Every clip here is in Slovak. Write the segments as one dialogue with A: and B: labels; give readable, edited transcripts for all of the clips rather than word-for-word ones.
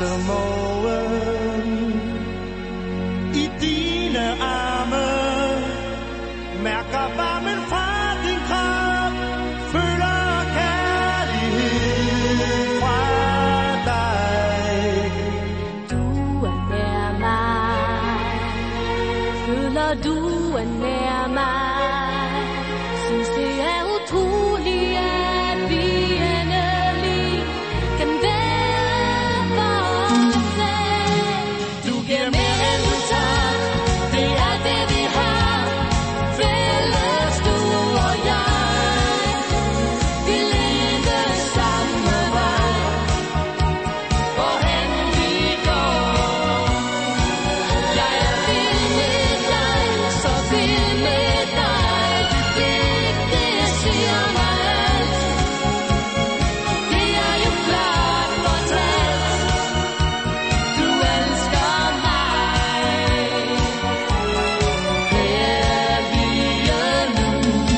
A: samoan i dine arme, mærker varmen fra din krop, føler kærlighed fra dig.
B: Du er nær mig, føler du er nær mig, synes det er utroligt, at vi endelig kan være for os selv. Du giver mere end du tager, det er det vi har, fælles du og jeg. Vi leder samme vej, hvorhen vi går. Jeg er vild med dig, så vild med dig. Dit blik, det siger mig alt. Det er jo klart fortalt, du elsker mig. Her vi er nu.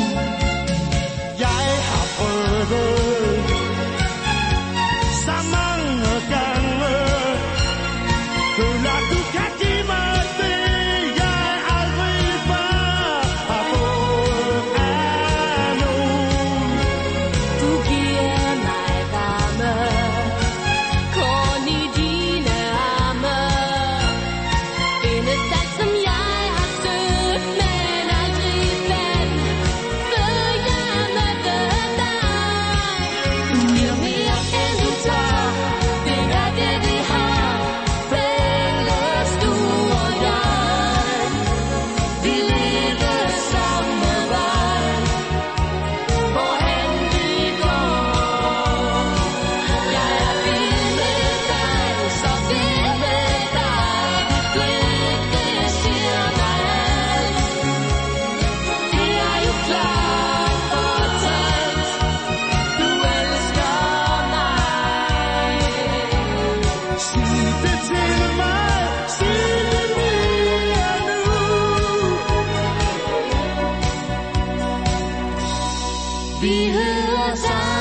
A: Jeg har prøvet så mange gange, føler du kan give mig det, jeg aldrig før har fået af nogen.
B: Du giver mig varme, kun i dine arme. Findes alt, som jeg har søgt, men aldrig fandt, før jeg mødte dig. Du giver mere end du tager, det er det vi har, fælles du og jeg. Vi leder samme vej, hvorhen vi går. Jeg er vild med dig, så vild med dig. Dit blik, det siger mig alt. Det er jo klart fortalt, du elsker mig.
A: Sig det til mig, sig det mere nu.
B: Vi hører sammen.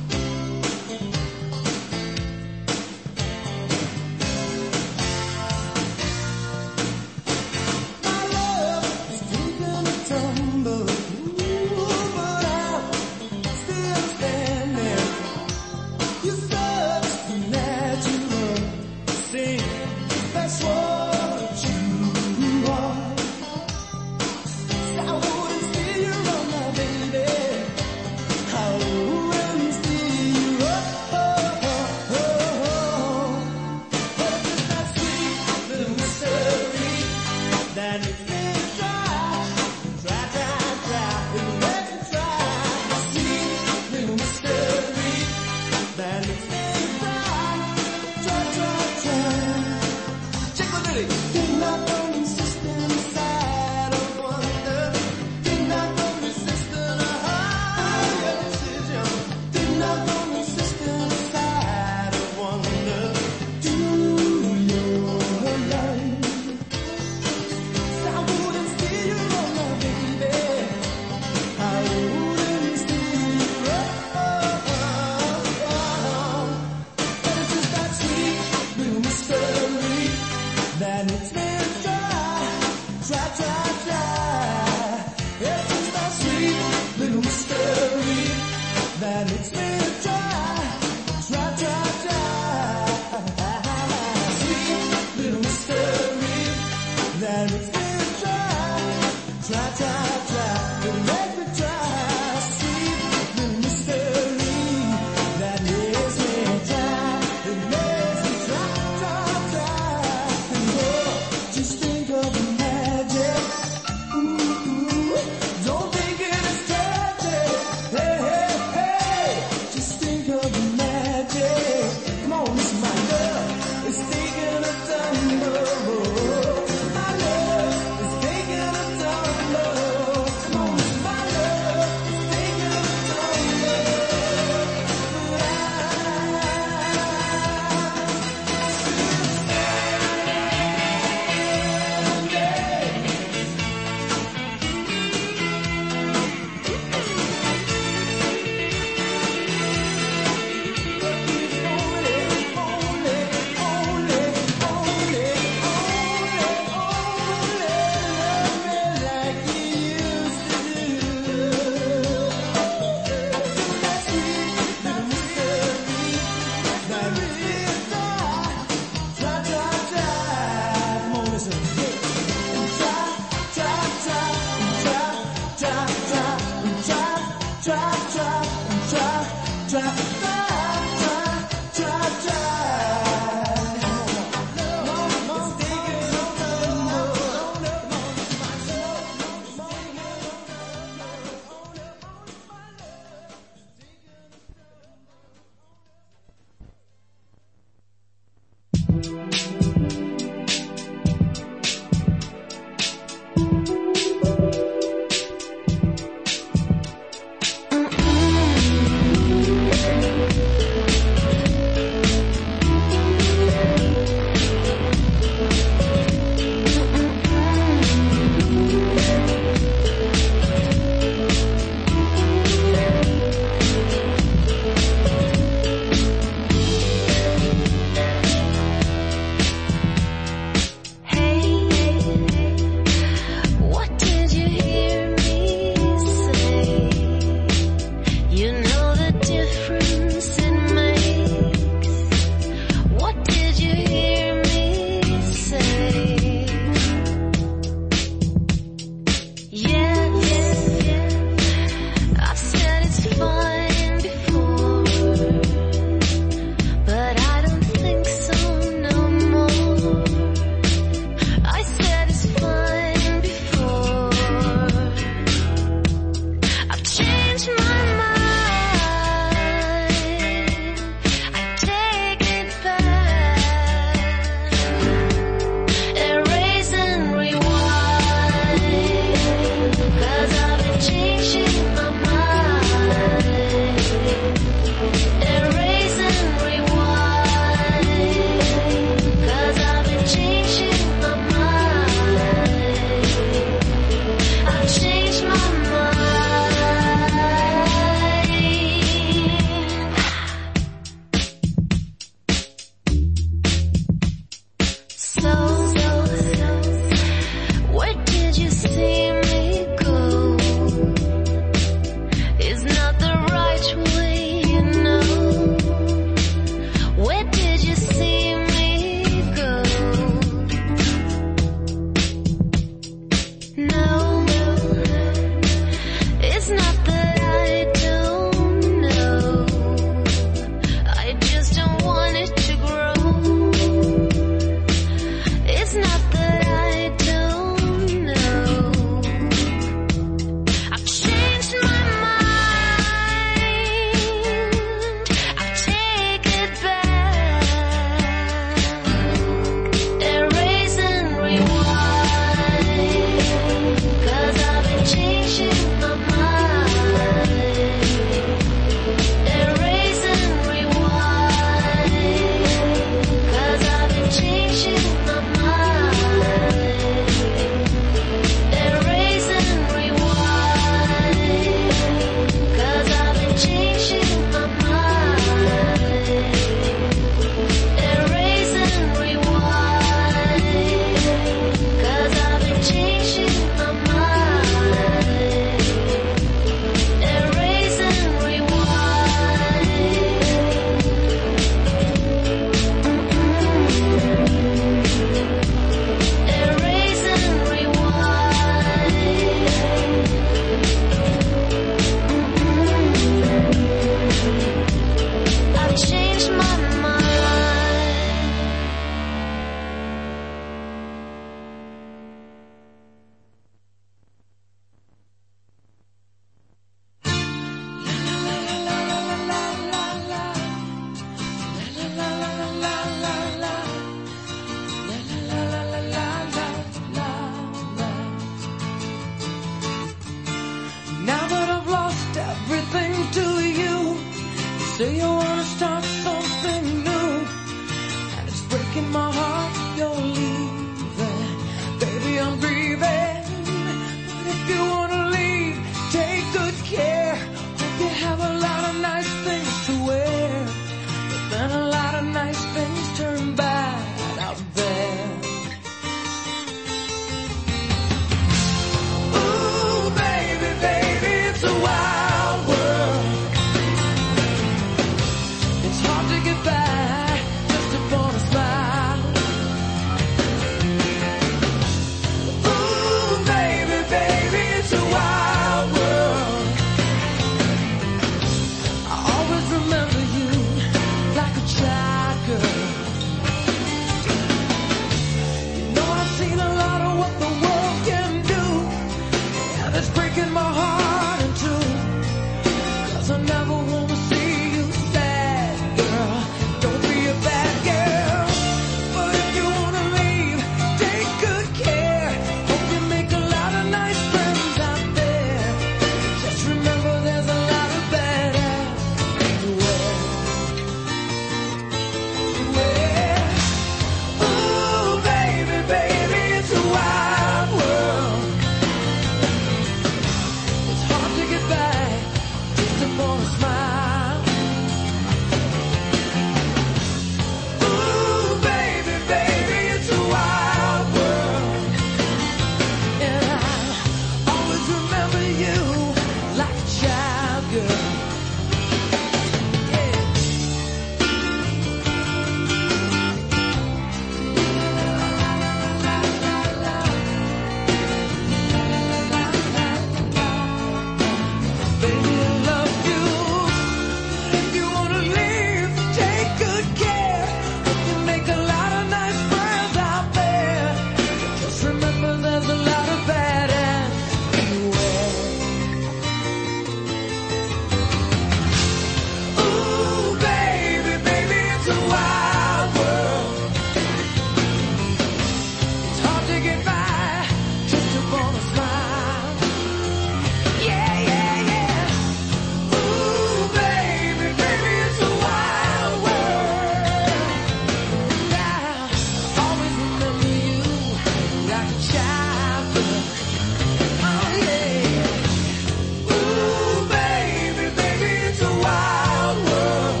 C: to get by just upon a smile. Yeah, yeah, yeah. Ooh, baby, baby, it's a wild world. Now, always remember you like a child. Oh, yeah. Ooh, baby, baby, it's a wild world.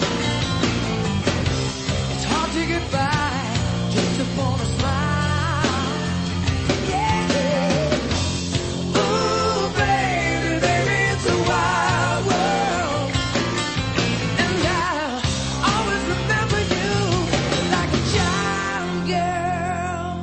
C: It's hard to get by just upon a smile. Yeah. Ooh, baby, baby, it's a wild world. And I'll always remember you like a child, girl.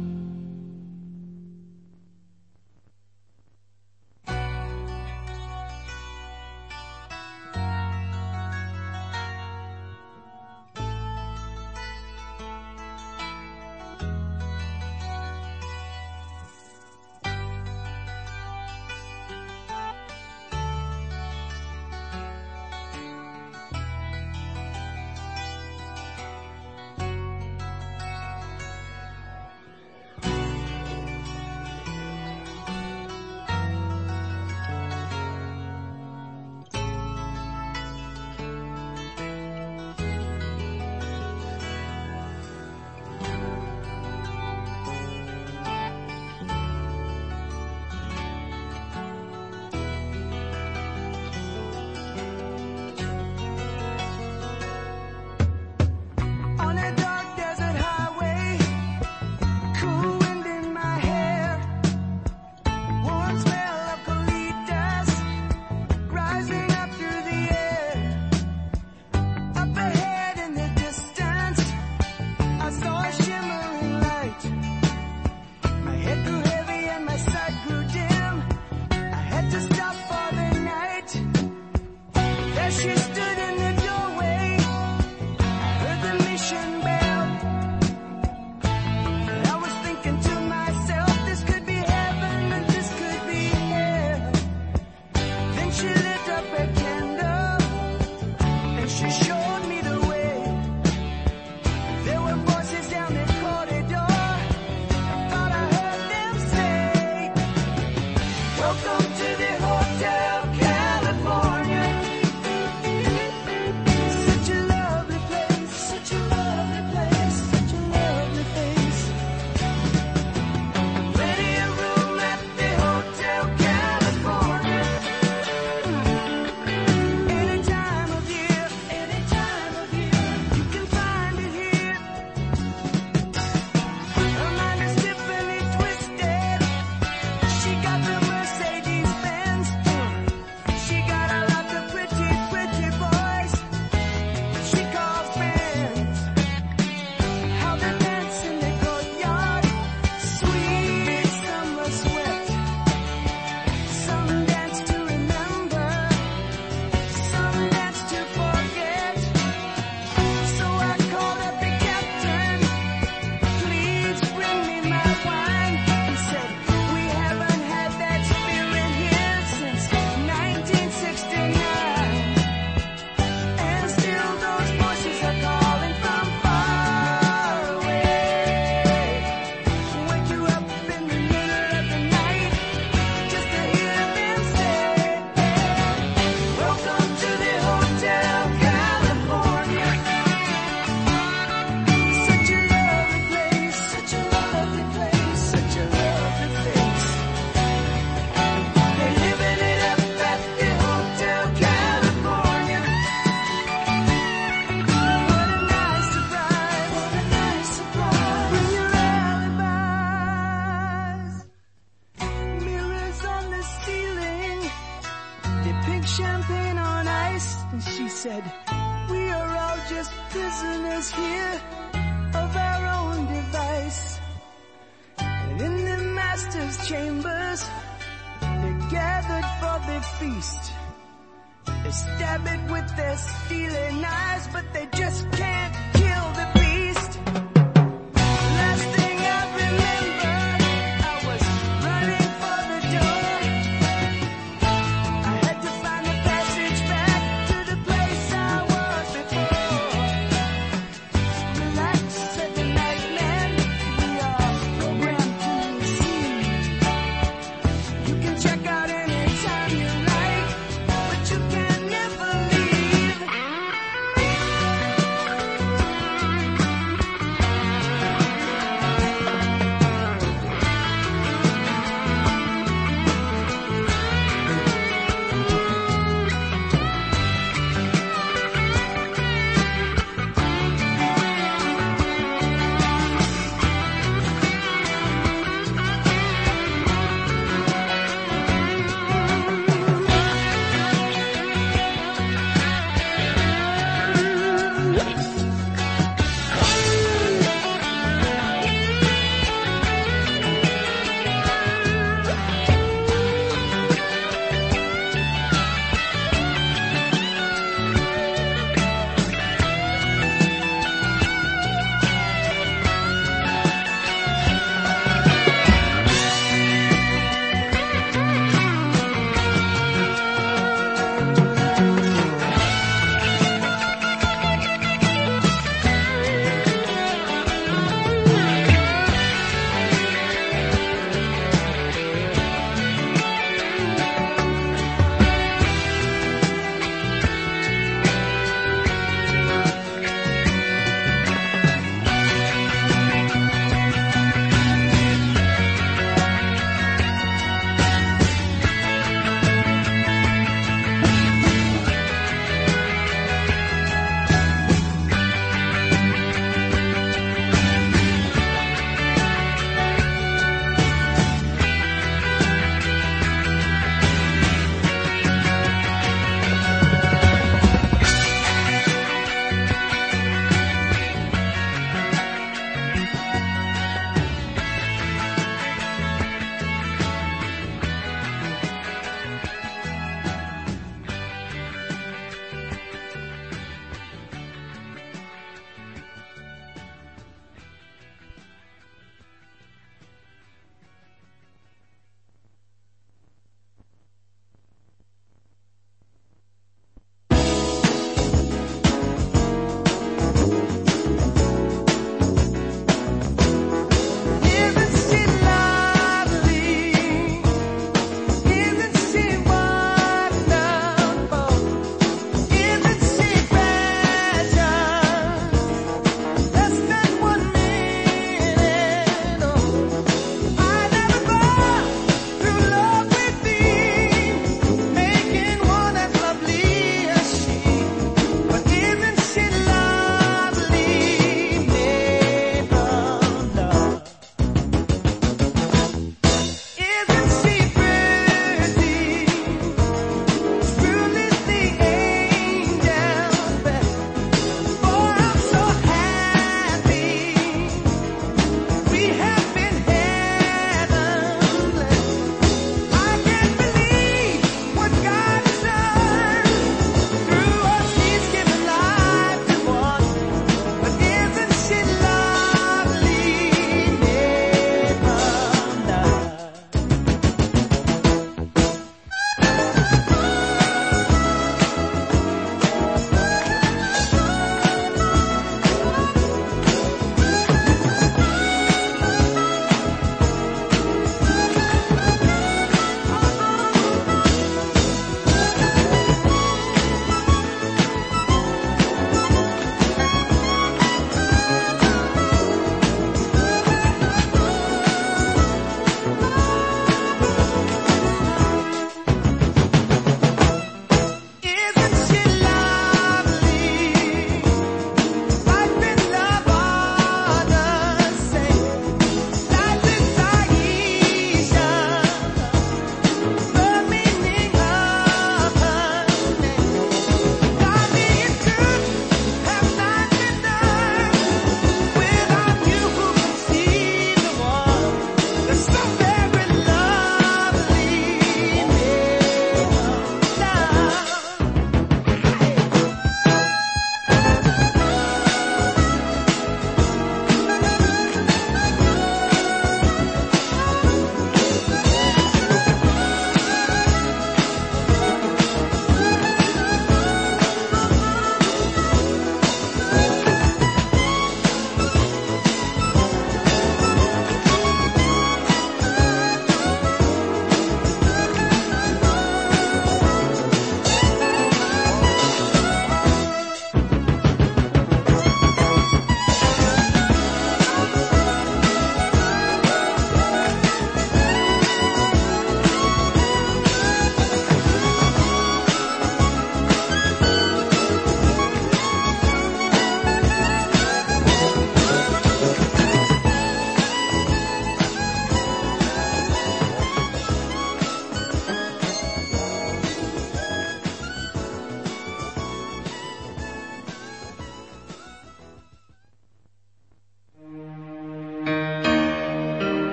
C: On a dark desert highway, cool wind in my hair, warm smell of colitas rising up through the air. Up ahead in the distance, I saw a shimmering light. My head grew heavy and my sight grew dim. I had to stop for the night. There she stood in the doorway. I heard the mission bell. And I was thinking to myself, this could be heaven and this could be hell. Then she lit up a candle and she showed me the way. There were voices down the corridor. I thought I heard them say, welcome to the Hotel California. Such a lovely place, such a lovely place, such a lovely place. Plenty of room at the Hotel California. Any time of year, you can find it here. Her mind is Tiffany twisted. She got the Mercedes Benz. She got a lot of pretty, pretty boys she calls friends. How they dance in the courtyard, sweet summer sweat. Some dance to remember, some dance to forget. So I called up the captain, please bring me my wine. He said, we haven't had that spirit here since 1969. And still those voices are calling from far away. Wake you up in the middle of the night just to hear them say, welcome to the Hotel California. Such a lovely place, such a lovely place, such a lovely place. They're living it up at the Hotel California. What a nice surprise, what a nice surprise. Bring your alibis. Mirrors on the ceiling, they pink champagne on ice. And she said, we are all just prisoners here of our own device. And in the master's chambers, they're gathered for the feast. They stab it with their steely knives, but they just can't kill the beast. Last thing I remember, I was running for the door. I had to find the passage back to the place I was before. Relax, said the night man, we are programmed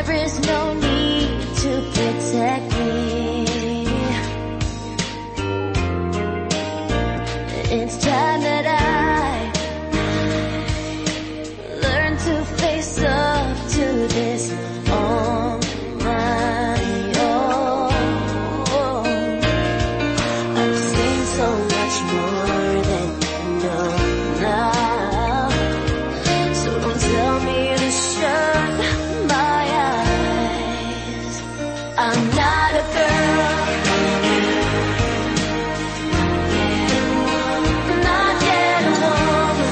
B: There is no need to protect me. It's time that I learn to face up to this on my own. I've seen so much more than you know now. So don't tell me to shut my eyes. I'm not a girl. Not yet a woman.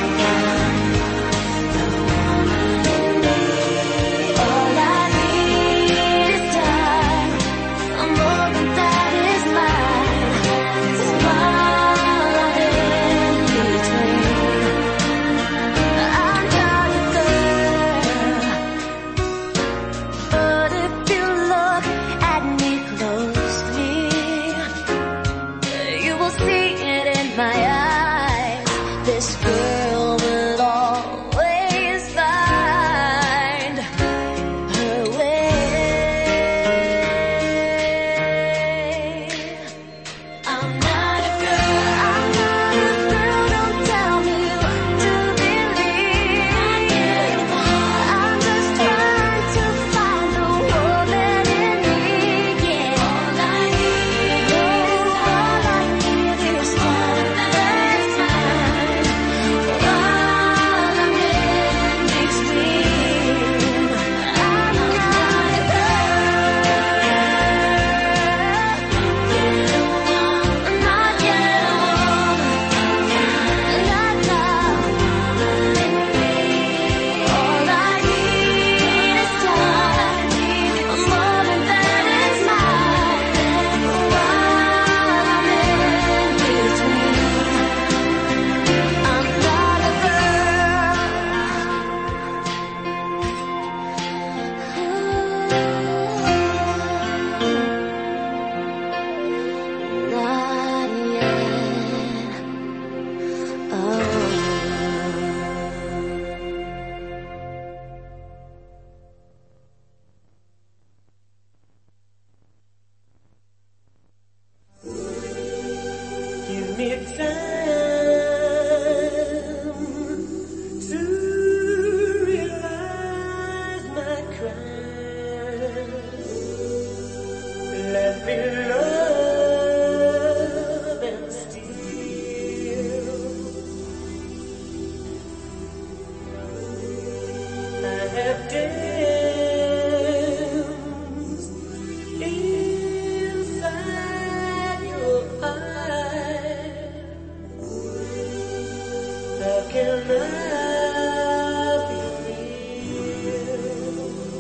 B: All I need is time. A moment that is mine. While I'm in between, I'm not a girl. But if you look at me closely, you will see it in my eyes. This girl will always find her way. I'm not a girl. I'm not a girl. Don't tell me what to believe. I'm just trying to find the woman in me. Yeah. All I need is one that's mine. While I'm in between, I'm not a girl. Not yet a woman. Not now. All I need is time. A moment that is mine. While I'm in between, I'm not a girl. Not yet. Oh.
C: Give me time to realize my crime. Let me love and steal. I have danced inside your eyes. How can I be real?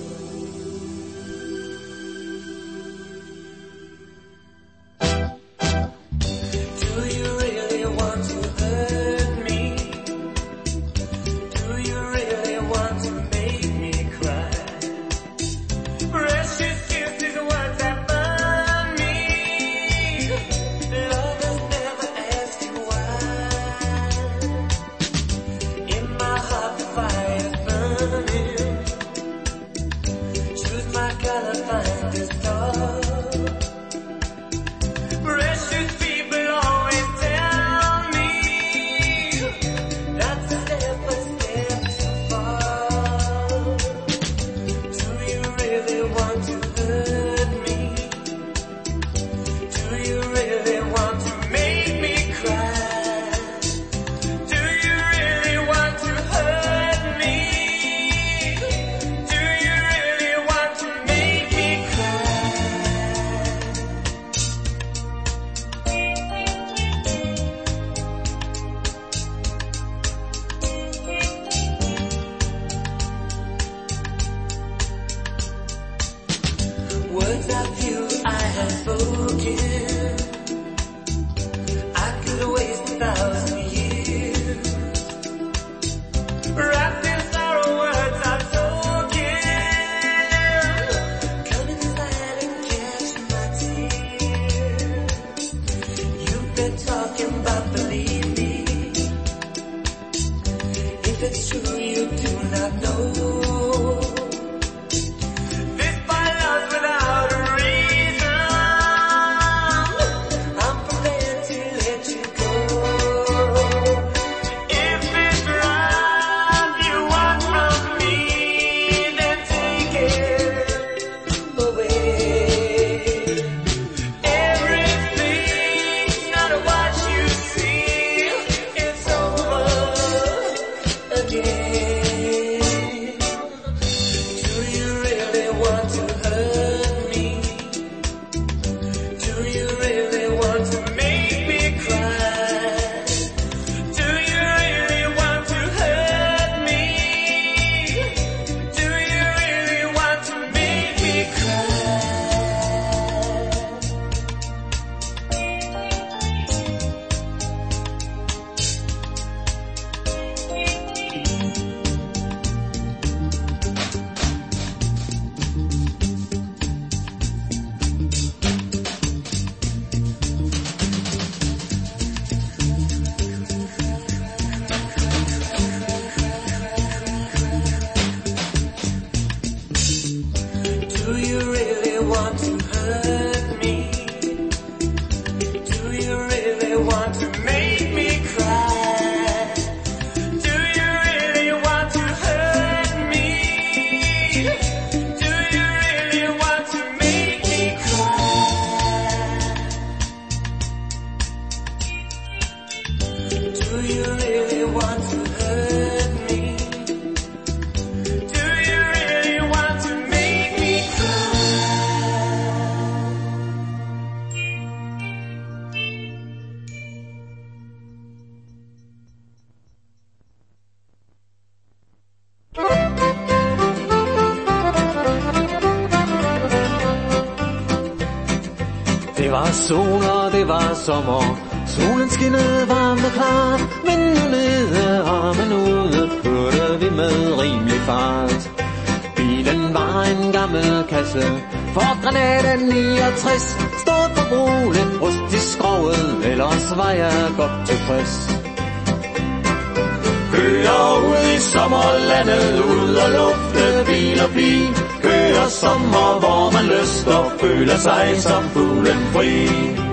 C: Do you really want to hurt me? Do you really want to make me cry? Precious kisses, what that burn me. Lovers never ask you why. In my heart the fire's burning. Choose my color, find the star. Precious people always tell me not to step a step too far. Do you really want to hurt me? Do you really want to make me cry? Do you really want to hurt me? Do you really want to make me cry? Words of you I have spoken, I could waste 1,000 years. Wrapped in sorrow, words I've spoken. Come inside and catch my tears. You've been talking about believe me. If it's true, you do not know.
D: you really want to hurt me? Do you really want to make me cry? Do you really want to hurt me? Do you really want to make me cry? Do you really want to hurt me? Do you really want to make me
E: Det var sol og det var sommer. Solen skinnede varmt og klart, men nu nede armen ude kørte vi med rimelig fart. Bilen var en gammel kasse, Ford Granada 69, stort på broen, rust i skroget, ellers var jeg godt tilfreds. Kører ud i sommerlandet, ud og lufte bil og bil. Kører sommer, hvor man lyster, føler sig som fuglen fri.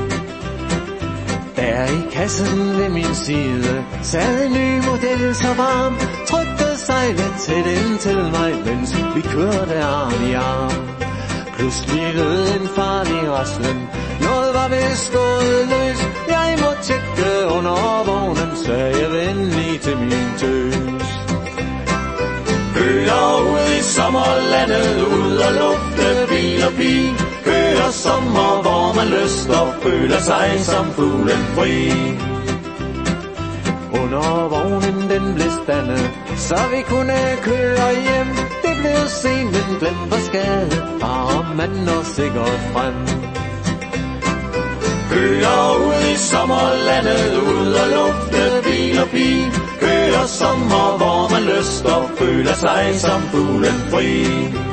E: Der i kassen ved min side sad en ny model så varm, trykte sejlet tæt ind til mig, mens vi kørte arm i arm. Pludselig lød en farlig raslen, noget var vist gået løs. Jeg må tjekke under vognen, sagde jeg venlig til min tøs. Kører ud i sommerlandet, ud og lufte bil og bil. Kører sommer, hvor man lyster, føler sig som fuglen fri. Under vognen den blev standet, så vi kunne køre hjem. Det blev sent, men glemt var skade, bare mand og sikkert frem. Kører ud i sommerlandet, ud og lufte bil og bil. Kører sommer, hvor man lyster, føler sig som fuglen fri.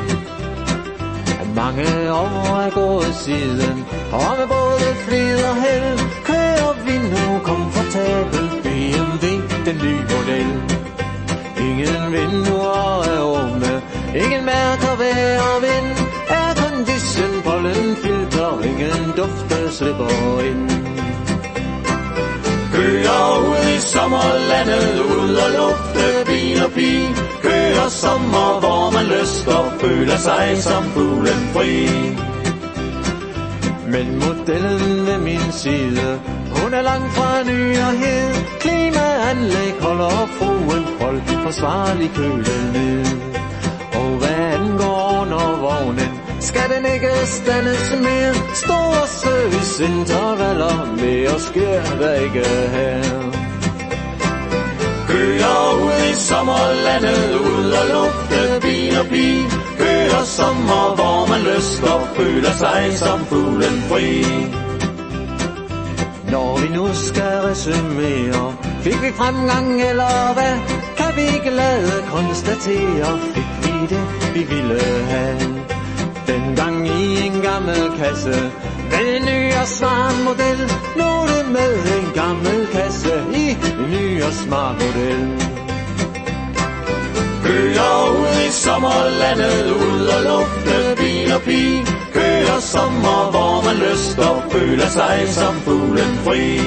E: Mange år er gået siden, og med både flid og held kører vi nu komfortabelt BMW, den nye model. Ingen vinduer er åbne, ingen mærker vejr og vind. Aircondition, pollenfilter, ingen dufte slipper ind. Kører ud i sommerlandet, ud og lufte bil og bil. Kører sommer, hvor man lyster, føler sig som fuglen fri. Men modellen ved min side, hun er langt fra ny og hed. Klimaanlæg holder fruen folk forsvarlig køle ned. Og hvad angår under vognen, skal den ikke standes mere. Store serviceintervaller, mere sker der ikke her. Kører ud i sommerlandet, ud og lufte bil og bil. Kører sommer, hvor man lyster, føler sig som fuglen fri. Når vi nu skal resumere, fik vi fremgang eller hvad? Kan vi glade konstatere, fik vi det vi ville have. Dengang i en gammel kasse, med en ny og smart model. Nu er det med en gammel kasse i en ny og smart model. Kører ud i sommerlandet, ud og lufte bil og bil. Kører sommer, hvor man lyster, føler sig som fuglen fri.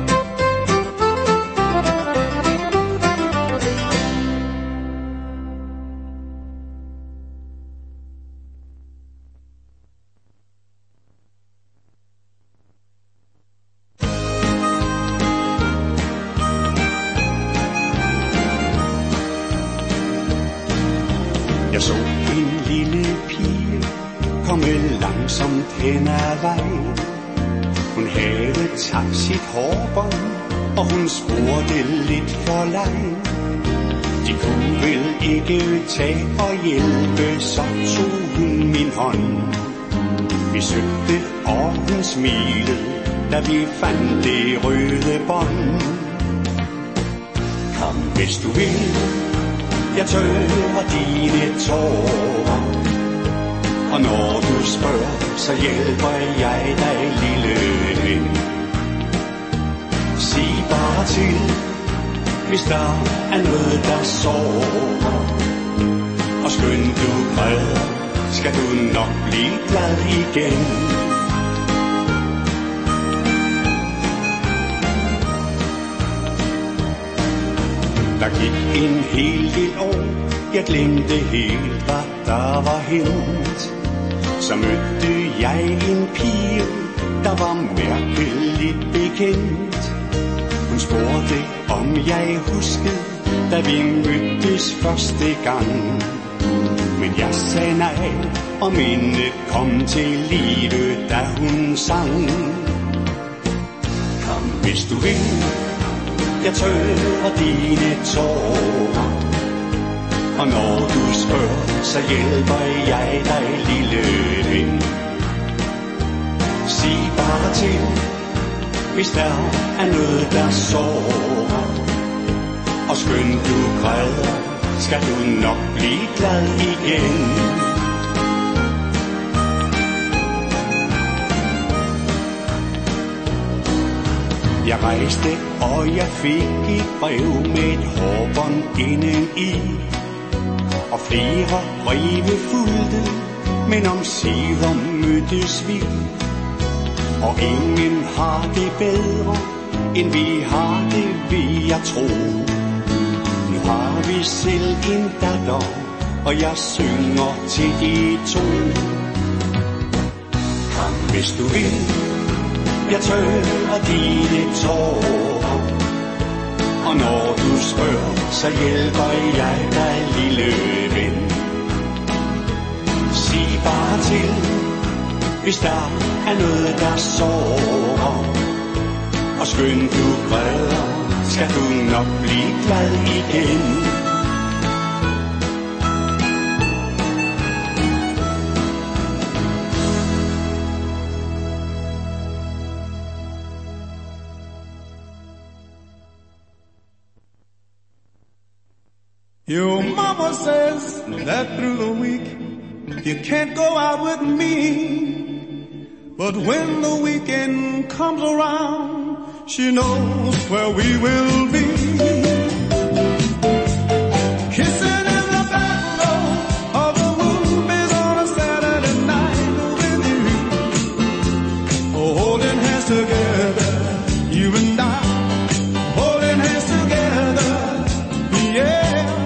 F: Jeg så en lille pige komme langsomt hen ad vejen. Hun havde tabt sit hårbånd, og hun spurgte lidt for leg. De kunne vel ikke tage og hjælpe, så tog hun min hånd. Vi søgte, og hun smilede, da vi fandt det røde bånd. Kom, hvis du vil, jeg tørrer dine tårer. Og når du spørger, så hjælper jeg dig, lille ven. Sig bare til, hvis der er noget, der sårer. Og skønt du græder, skal du nok blive glad igen. Der gik en hel del år, jeg glemte helt, hvad der var hent. Så mødte jeg en pige, der var mærkeligt bekendt. Hun spurgte, om jeg huskede, da vi mødtes første gang. Men jeg sagde nej, og mindet kom til live, da hun sang. Kom, hvis du vil, jeg tørrer dine tårer. Og når du spørger, så hjælper jeg dig, lille ven. Sig bare til, hvis der er noget, der sårer. Og skønt du græder, skal du nok blive glad igen. Jeg rejste, og jeg fik et brev med et hårbånd inden i. Og flere breve fulgte, men omsider mødtes vi. Og ingen har det bedre, end vi har det, vil jeg tro. Nu har vi selv en datter, og jeg synger til de to. Kom, hvis du vil, jeg tørrer dine tårer. Og når du spørger, så hjælper jeg dig, lille ven. Sig bare til, hvis der er noget, der sårer. Og skønt du græder, skal du nok blive glad igen.
A: Your mama says that through the week you can't go out with me. But when the weekend comes around, she knows where we will be. Kissing in the back row of the movies on a Saturday night with you. Holding hands together, you and I. Holding hands together, yeah.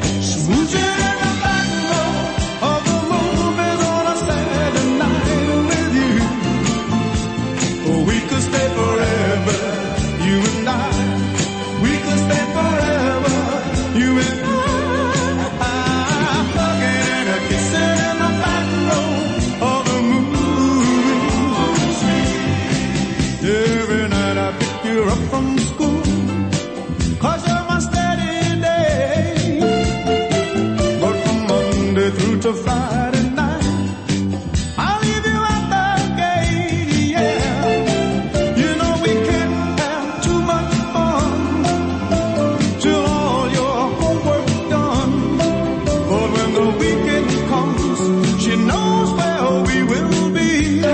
A: To Friday night, I'll leave you at the gate, yeah. You know we can't have too much fun till all your homework done. But when the weekend comes, she knows where we will be.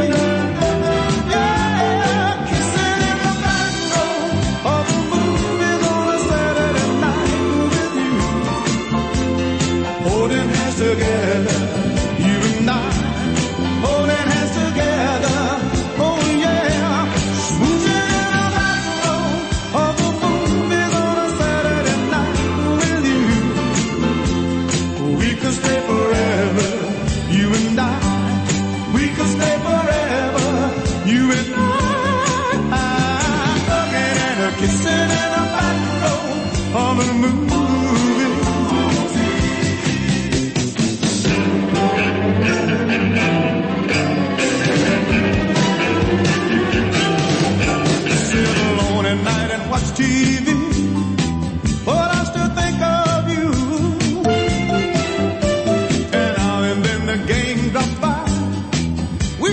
A: Yeah, kissing in the back row of the movies on a Saturday night with you. Holding hands together. TV, but I still think of you. And now and then the gang drop by. We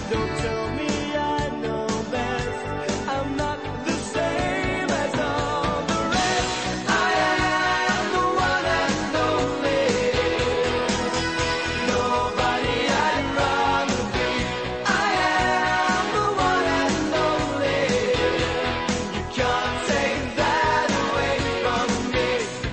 C: Don't tell me I know best. I'm not the same as all the rest. I am the one and only. Nobody I'd rather be. I am the one and only. You can't take that away from me.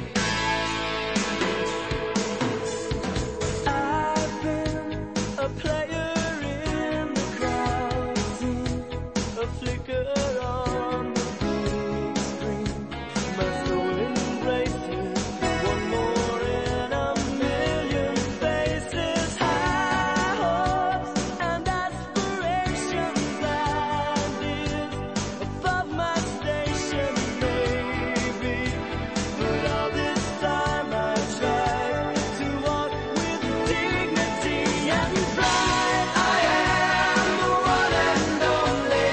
C: I've been a player in the crowd, a flicker on the big screen. My soul embraces one more in a million faces. High hopes and aspirations that is above my station, maybe. But all this time I tried to walk with dignity and pride. I am the one and only.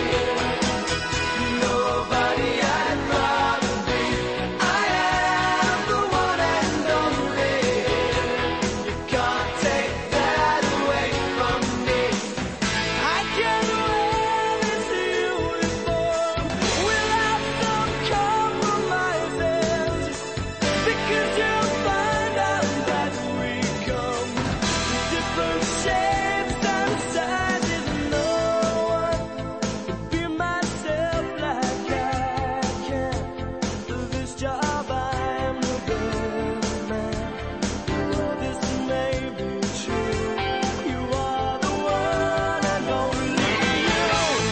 C: Nobody I'd rather be. I am the one and only. You can't take that away from me. I can wear this uniform without some compromises, because you'll find out that we come in different shapes and sizes. No one can be myself like I can. For this job I'm the best man. While this may be true, you are the one and only you.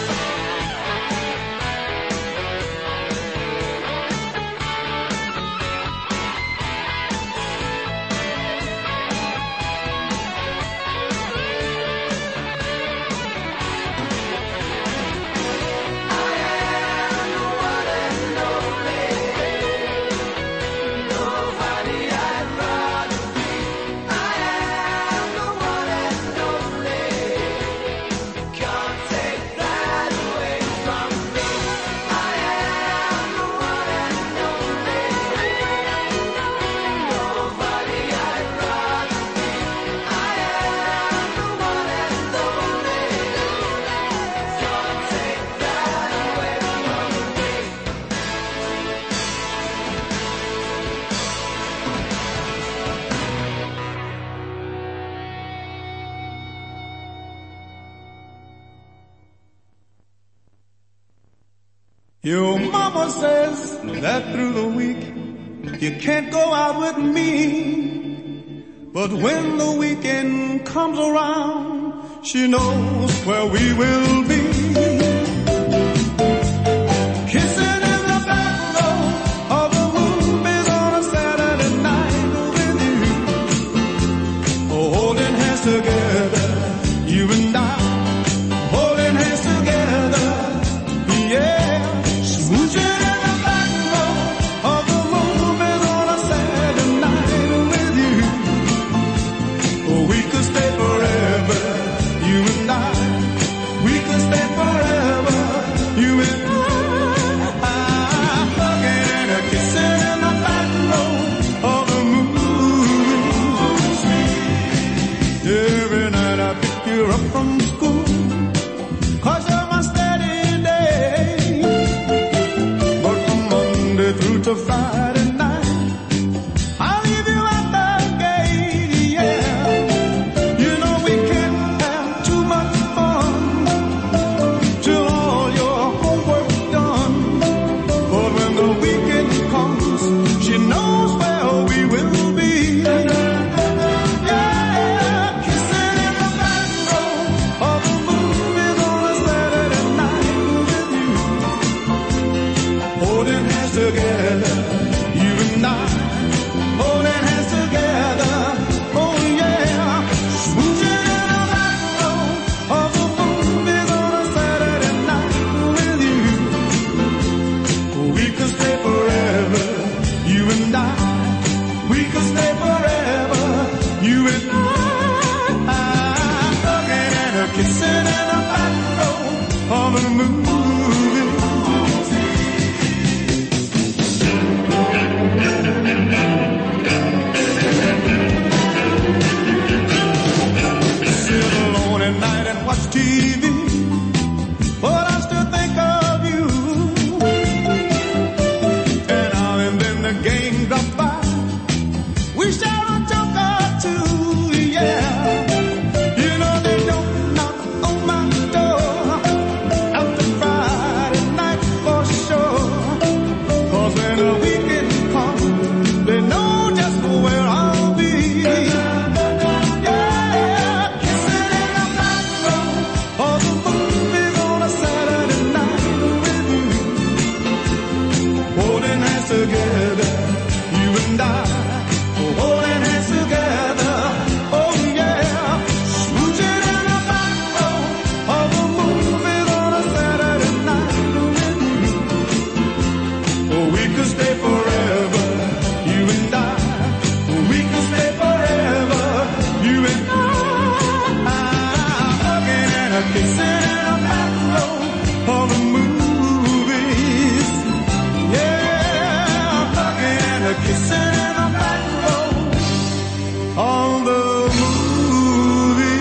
C: Nobody I'd rather be. I am the one and only. You can't take that away from me. I am the one and only. Nobody I'd rather be. I am the one and only. Can't take that away from me.
A: Your mama says that through the week you can't go out with me. But when the weekend comes around, she knows where we will be. Kissing in the back row of the movies on a Saturday night with you. Holding hands together, you and I. Holding hands together, yeah. Smooching in the back row of the movies on a Saturday night with you. We could stay forever, you and I. We could stay forever. TV, but I still think of you. And now and then the gang drops by, we share a joke or two, yeah. You know they don't knock on my door after Friday night for sure. 'Cause when the weekend comes, they know just where I'll be. Together, you and I, holding hands together, oh yeah, smooching in the back row of a movie on a Saturday night. Oh, we could stay forever, you and I, we could stay forever, you and I, hugging and a kissing in the back row of the movies, yeah. Kissing in the back row on the movie.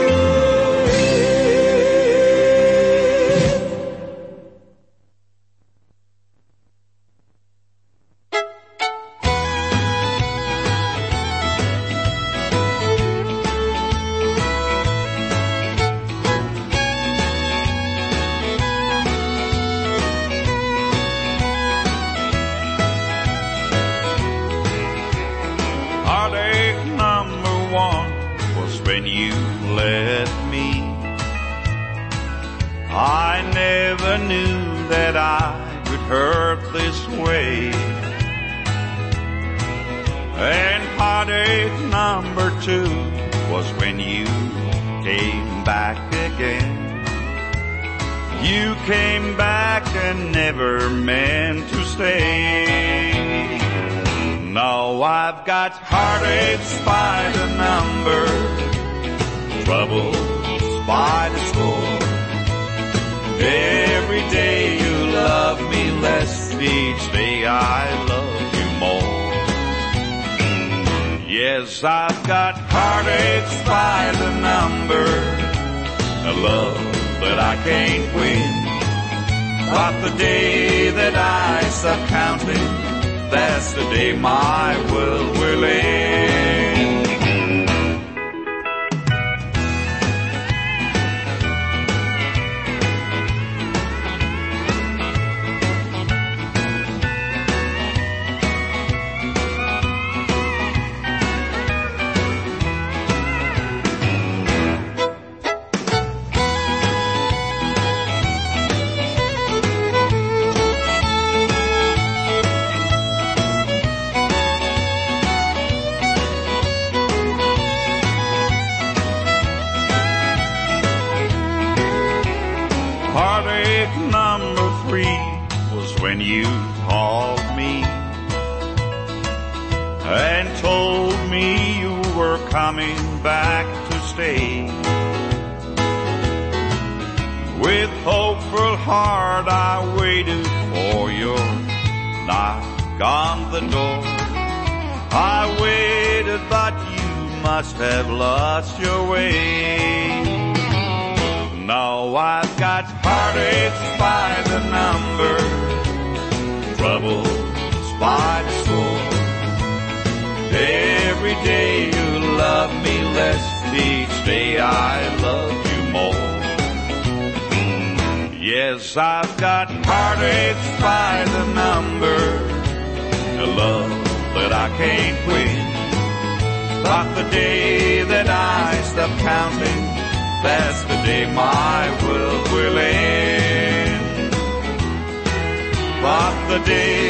G: I never knew that I could hurt this way. And heartache number 2 was when you came back again. You came back and never meant to stay. Now I've got heartaches by the number, troubles by the score. Every day you love me less, each day I love you more. Yes, I've got heartaches by the number, a love that I can't win. But the day that I stop counting, that's the day my world will end. Heartache number 3 was when you called me and told me you were coming back to stay. With hopeful heart I waited for your knock on the door. I waited, but you must have lost your way. Now I've got heartaches by the number, troubles by the score. Every day you love me less, each day I love you more. Yes, I've got heartaches by the number, a love that I can't win. But the day that I stop counting, that's the day my world will end. But the day